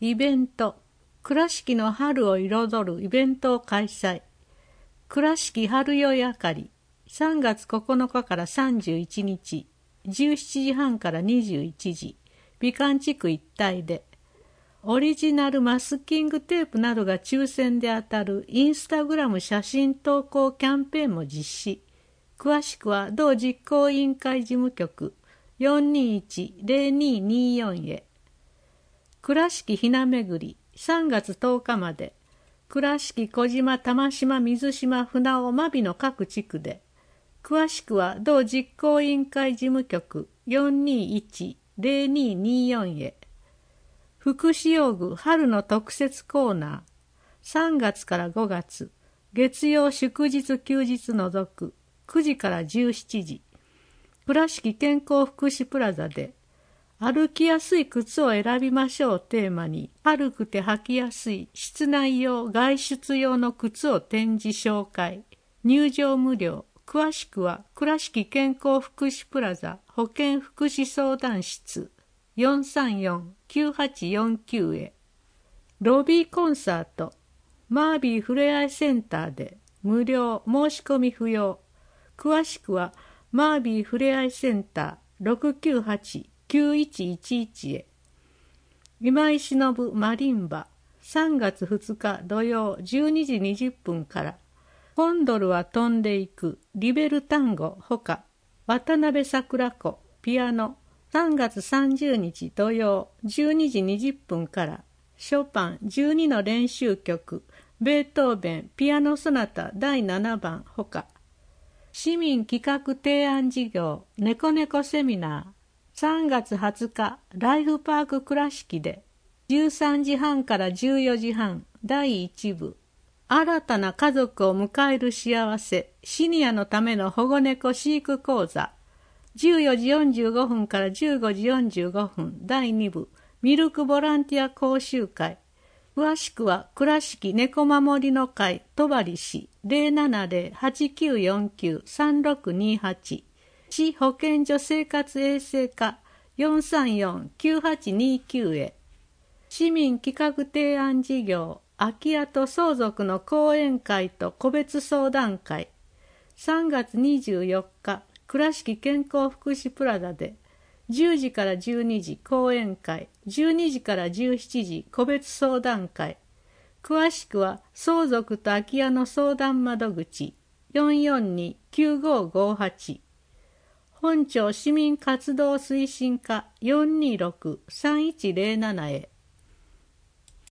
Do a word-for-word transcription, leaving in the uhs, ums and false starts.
イベント、倉敷の春を彩るイベントを開催。倉敷春夜あかり、さんがつここのかからさんじゅういちにち、じゅうしちじはんからにじゅういちじ、美観地区一帯で、オリジナルマスキングテープなどが抽選で当たるインスタグラム写真投稿キャンペーンも実施。詳しくは同実行委員会事務局 よんにーいち ゼロにーにーよん へ。倉敷ひなめぐりさんがつとおかまで、倉敷小島玉島水島船尾真備の各地区で、詳しくは同実行委員会事務局 よんにーいち ゼロにーにーよん へ。福祉用具春の特設コーナー、さんがつからごがつ、月曜祝日休日除くくじからじゅうしちじ、倉敷健康福祉プラザで、歩きやすい靴を選びましょうテーマに、軽くて履きやすい室内用外出用の靴を展示紹介。入場無料。詳しくは倉敷健康福祉プラザ保健福祉相談室 よんさんよん きゅうはちよんきゅう へ。ロビーコンサートマービーふれあいセンターで無料、申し込み不要。詳しくはマービーふれあいセンター ろくきゅうはち きゅういちいちいち へ。今井忍マリンバさんがつふつか土曜じゅうにじにじゅっぷんから、コンドルは飛んでいくリベルタンゴほか、渡辺桜子ピアノさんがつさんじゅうにち土曜じゅうにじにじゅっぷんから、ショパンじゅうにの練習曲ベートーベンピアノソナタだいななばんほか、市民企画提案事業猫猫セミナーさんがつはつかライフパーク倉敷でじゅうさんじはんからじゅうよじはんだいいちぶ、新たな家族を迎える幸せシニアのための保護猫飼育講座じゅうよじよんじゅうごふんからじゅうごじよんじゅうごふんだいにぶ、ミルクボランティア講習会。詳しくは倉敷猫守りの会戸張市 ゼロななゼロ はちきゅうよんきゅう さんろくにはち、市保健所生活衛生課 よんさんよん きゅうはちにきゅう へ。市民企画提案事業空き家と相続の講演会と個別相談会さんがつにじゅうよっか倉敷健康福祉プラザでじゅうじからじゅうにじ講演会、じゅうにじからじゅうしちじ個別相談会。詳しくは相続と空き家の相談窓口 よんよんに きゅうごごはち、本庁市民活動推進課 よんにーろく さんいちゼロなな へ。